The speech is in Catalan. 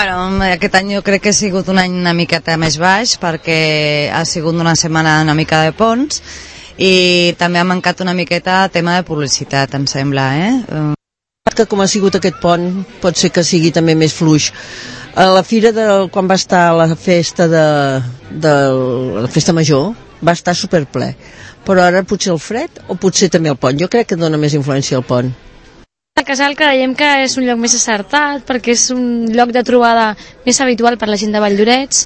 Bueno, aquest any jo crec que ha sigut un any una miqueta més baix perquè ha sigut una setmana una mica de ponts i també ha mancat una miqueta tema de publicitat, em sembla, Que com ha sigut aquest pont pot ser que sigui també més fluix. A la fira quan va estar la festa la festa major va estar superple, però ara potser el fred o potser també el pont. Jo crec que dona més influència al pont. A Casal creiem que és un lloc més acertat perquè és un lloc de trobada més habitual per la gent de Valldorets